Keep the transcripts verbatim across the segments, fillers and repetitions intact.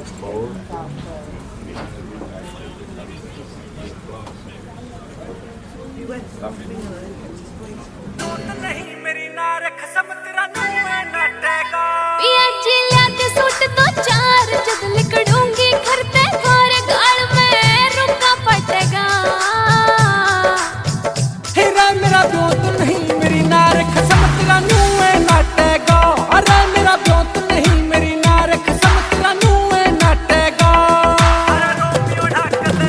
नहीं मेरी ना रख सब तेरा नुए नाटेगा पिया जी लिया के सूट तो चार जद लिकड़ूंगी घर पे थारे गाल में रुका पटेगा। हेरा मेरा दोस्त नहीं मेरी ना रख सब तेरा नुए नाटेगा। अरे मेरा दोस्त नहीं मेरी ना रख सब तेरा नुए नाटेगा। अरे रोमियो ढाक दे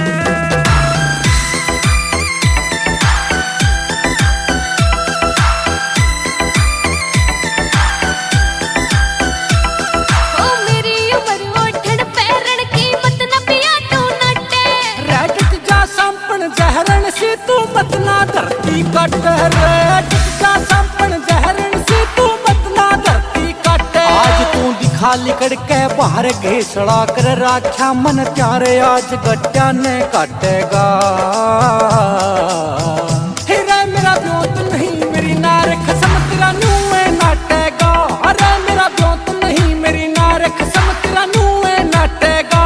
जहरन से तू मत ना धरती कट रे जा संपन जहरन से तू मत ना धरती कट। आज तू दिखा लिकड़ के बाहर घेसड़ा कर राख्या मन प्यारे आज गट्टा ने काटेगा। हेरा मेरा दोस्त नहीं मेरी नार खसम तेरा नुए नाटेगा। अरे मेरा दोस्त नहीं मेरी नार खसम तेरा नुए नाटेगा।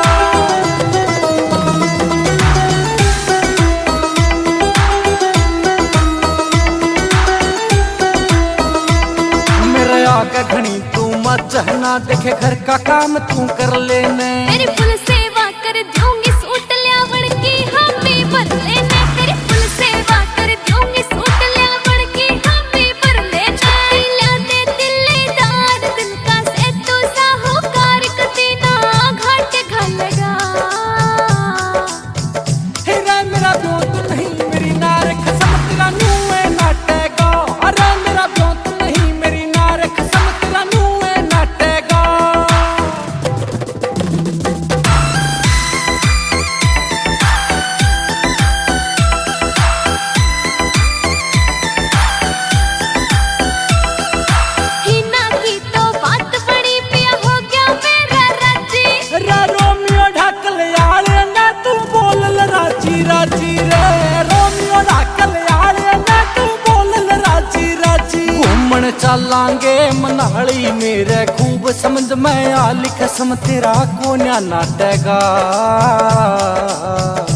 आगे घनी तू मत जहना देखे घर का काम तू कर लेने। तेरी फुल सेवा कर दूंगी सूट लियावड़ की हम भी भर लेने। तेरी फुल सेवा कर दूंगी सूट लियावड़ की हम भी भर लेने। दिला दे दिलेदार दिल का से तू साहूकार कती ना घाट घालेगा। हेरा मेरा दोस्त नहीं मेरी नार खसम तेरा नुए नाटेगा। अरे मेरा दोस्त नहीं मेरी नार खसम तेरा नुए नाटेगा। हिना की तो बात बड़ी पिया हो गया मेरा राजी। रा रोमियो ढाकल याले ना तू बोल ल राजी राजी रे। रोमियो ढाकल याले ना तू बोल ल राजी राजी। घूमन चलांगे मनाली मेरे खूब समझ में आ लिख सम तेरा को न्या नाटेगा।